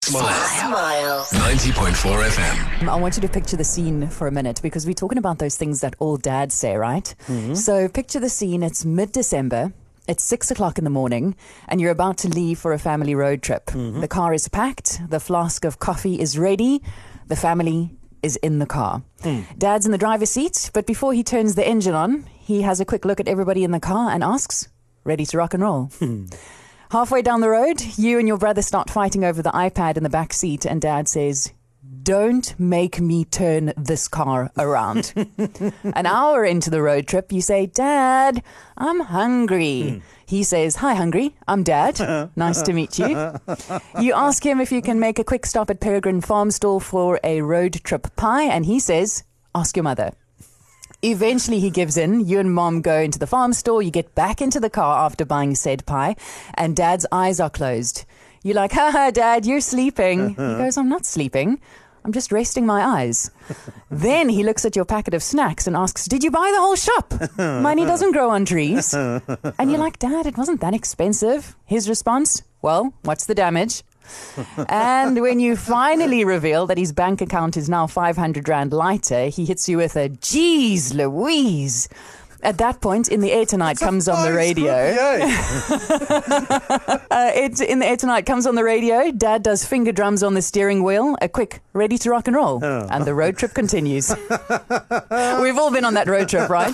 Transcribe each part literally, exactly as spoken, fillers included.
Smile. Smile. ninety point four F M. I want you to picture the scene for a minute because we're talking about those things that all dads say, right? Mm-hmm. So picture the scene. It's mid-December. It's six o'clock in the morning and you're about to leave for a family road trip. Mm-hmm. The car is packed. The flask of coffee is ready. The family is in the car. Mm. Dad's in the driver's seat, but before he turns the engine on, he has a quick look at everybody in the car and asks, ready to rock and roll? Halfway down the road, you and your brother start fighting over the iPad in the back seat, and Dad says, don't make me turn this car around. An hour into the road trip, you say, Dad, I'm hungry. Mm. He says, hi, hungry. I'm Dad. Nice to meet you. You ask him if you can make a quick stop at Peregrine Farm Stall for a road trip pie, and he says, ask your mother. Eventually he gives in. You and Mom go into the farm store. You get back into the car after buying said pie, and Dad's eyes are closed. You're like, haha, Dad, you're sleeping. He goes, I'm not sleeping. I'm just resting my eyes. Then he looks at your packet of snacks and asks, did you buy the whole shop? Money doesn't grow on trees. And you're like, Dad, it wasn't that expensive. His response, well, what's the damage? And when you finally reveal that his bank account is now five hundred rand lighter, he hits you with a, geez Louise. At that point, In the Air Tonight That's comes on the radio. uh, it, In the Air Tonight comes on the radio. Dad does finger drums on the steering wheel. A quick, ready to rock and roll. Oh. And the road trip continues. We've all been on that road trip, right?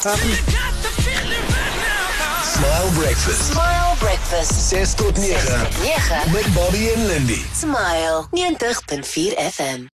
Smile Breakfast. Smile Breakfast. ses tot nege. nege. Met Bobby en Lindy. Smile ninety point four F M.